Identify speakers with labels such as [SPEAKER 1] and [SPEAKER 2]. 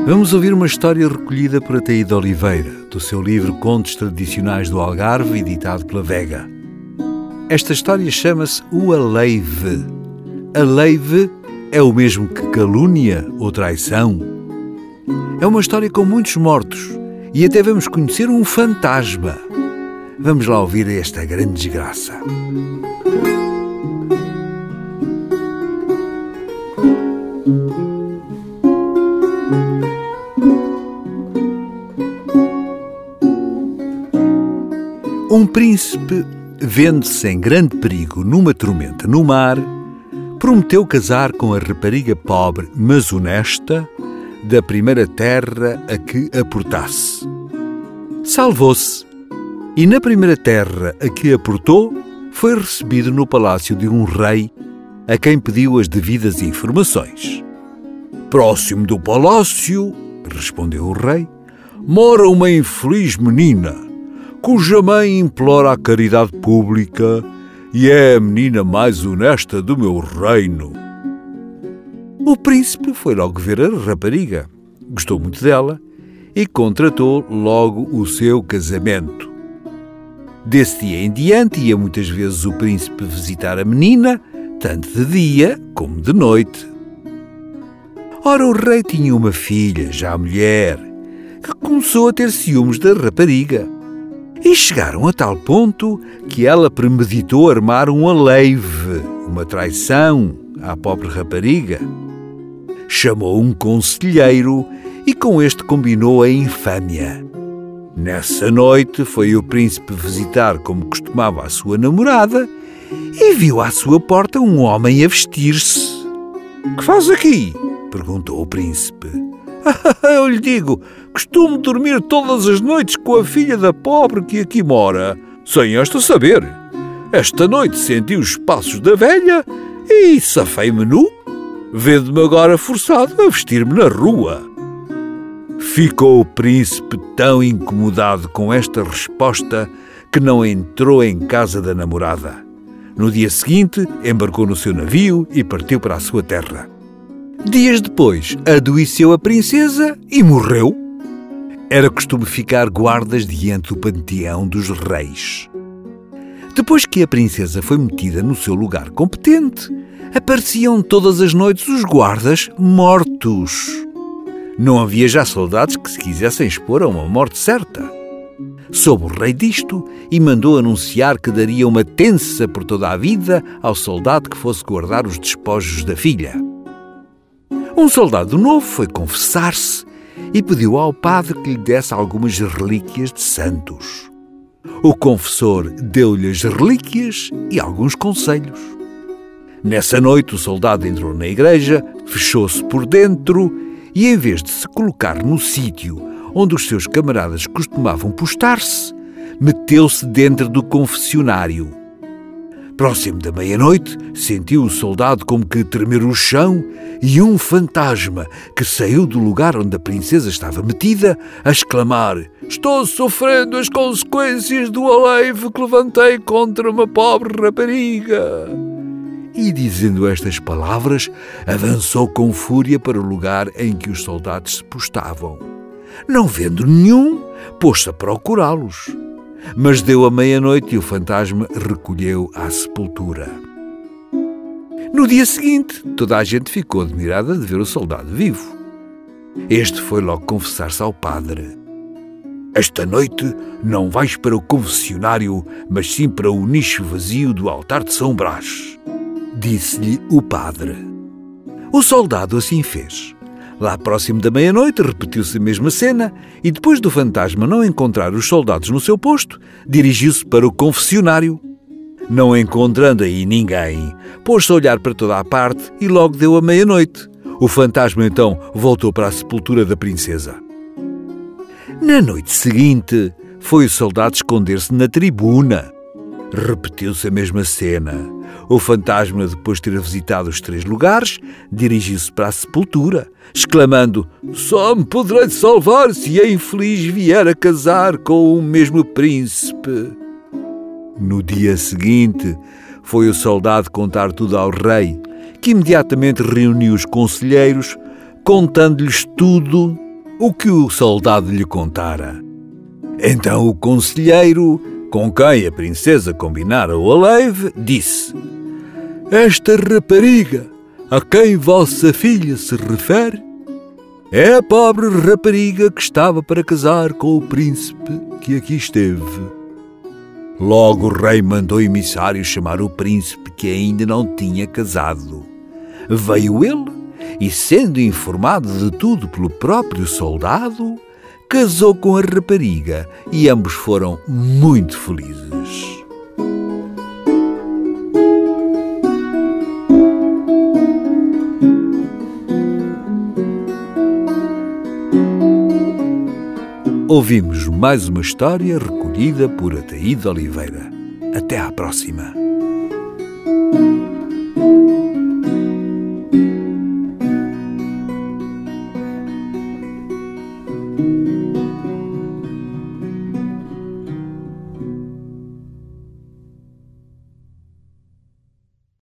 [SPEAKER 1] Vamos ouvir uma história recolhida por Ataíde Oliveira, do seu livro Contos Tradicionais do Algarve, editado pela Vega. Esta história chama-se O Aleive. Aleive é o mesmo que calúnia ou traição. É uma história com muitos mortos e até vamos conhecer um fantasma. Vamos lá ouvir esta grande desgraça. Um príncipe, vendo-se em grande perigo numa tormenta no mar, prometeu casar com a rapariga pobre, mas honesta, da primeira terra a que aportasse. Salvou-se, e na primeira terra a que aportou, foi recebido no palácio de um rei, a quem pediu as devidas informações. Próximo do palácio, respondeu o rei, mora uma infeliz menina, cuja mãe implora a caridade pública e é a menina mais honesta do meu reino. O príncipe foi logo ver a rapariga, gostou muito dela e contratou logo o seu casamento. Desse dia em diante ia muitas vezes o príncipe visitar a menina, tanto de dia como de noite. Ora, o rei tinha uma filha, já mulher, que começou a ter ciúmes da rapariga. E chegaram a tal ponto que ela premeditou armar um aleive, uma traição, à pobre rapariga. Chamou um conselheiro e com este combinou a infâmia. Nessa noite foi o príncipe visitar como costumava a sua namorada e viu à sua porta um homem a vestir-se. — Que faz aqui? — perguntou o príncipe. — Eu lhe digo, costumo dormir todas as noites com a filha da pobre que aqui mora, sem esta saber. Esta noite senti os passos da velha e safei-me nu. Vede-me agora forçado a vestir-me na rua. Ficou o príncipe tão incomodado com esta resposta que não entrou em casa da namorada. No dia seguinte, embarcou no seu navio e partiu para a sua terra. Dias depois, adoeceu a princesa e morreu. Era costume ficar guardas diante do panteão dos reis. Depois que a princesa foi metida no seu lugar competente, apareciam todas as noites os guardas mortos. Não havia já soldados que se quisessem expor a uma morte certa. Soube o rei disto e mandou anunciar que daria uma tença por toda a vida ao soldado que fosse guardar os despojos da filha. Um soldado novo foi confessar-se e pediu ao padre que lhe desse algumas relíquias de santos. O confessor deu-lhe as relíquias e alguns conselhos. Nessa noite o soldado entrou na igreja, fechou-se por dentro e, em vez de se colocar no sítio onde os seus camaradas costumavam postar-se, meteu-se dentro do confessionário. Próximo da meia-noite, sentiu o soldado como que tremer o chão e um fantasma que saiu do lugar onde a princesa estava metida a exclamar: «Estou sofrendo as consequências do aleive que levantei contra uma pobre rapariga!» E, dizendo estas palavras, avançou com fúria para o lugar em que os soldados se postavam. Não vendo nenhum, pôs-se a procurá-los. Mas deu a meia-noite e o fantasma recolheu à sepultura. No dia seguinte, toda a gente ficou admirada de ver o soldado vivo. Este foi logo confessar-se ao padre. «Esta noite não vais para o confessionário, mas sim para o nicho vazio do altar de São Brás», disse-lhe o padre. O soldado assim fez. Lá próximo da meia-noite repetiu-se a mesma cena e, depois do fantasma não encontrar os soldados no seu posto, dirigiu-se para o confessionário. Não encontrando aí ninguém, pôs-se a olhar para toda a parte e logo deu a meia-noite. O fantasma então voltou para a sepultura da princesa. Na noite seguinte, foi o soldado esconder-se na tribuna. Repetiu-se a mesma cena. O fantasma, depois de ter visitado os 3 lugares, dirigiu-se para a sepultura, exclamando: «Só me poderei salvar se a infeliz vier a casar com o mesmo príncipe». No dia seguinte, foi o soldado contar tudo ao rei, que imediatamente reuniu os conselheiros, contando-lhes tudo o que o soldado lhe contara. Então o conselheiro, com quem a princesa combinara o aleive, disse: Esta rapariga, a quem vossa filha se refere, é a pobre rapariga que estava para casar com o príncipe que aqui esteve. Logo o rei mandou emissário chamar o príncipe que ainda não tinha casado. Veio ele e, sendo informado de tudo pelo próprio soldado, casou com a rapariga e ambos foram muito felizes. Ouvimos mais uma história recolhida por Ataíde Oliveira. Até à próxima.